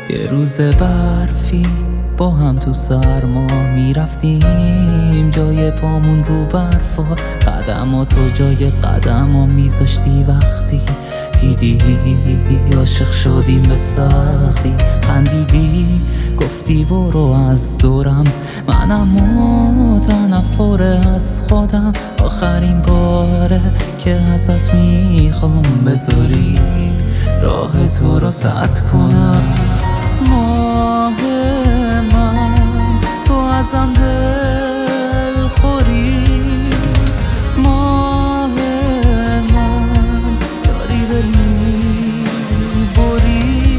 یه روز برفی با هم تو سرما میرفتیم، جای پامون رو برفا، قدماتو جای قدما میذاشتی. وقتی دیدی عاشق شدیم به سختی، خندیدی گفتی برو از دورم، منم متنفر از خودم. آخرین باره که ازت میخوام بذاری راه تو رو سد کنم. ماه من تو ازم دل خوری، ماه من داری دل میبری،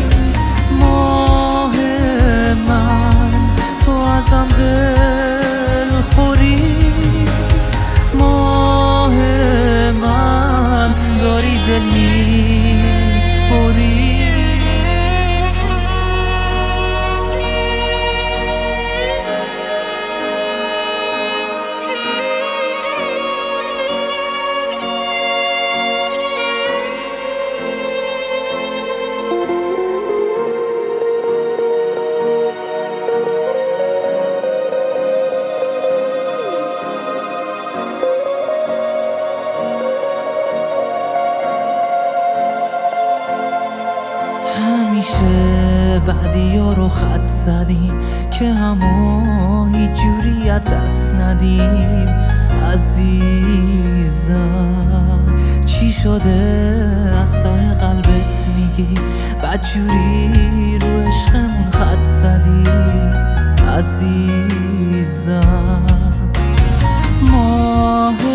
ماه من تو ازم دل خوری، ماه من داری دل میبری. همیشه بعدیا رو خط زدیم که همو هیچ جوری از دست ندیم. عزیزم چی شده از ته قلبت میگی؟ بدجوری رو عشقمون خط زدی. عزیزم ماه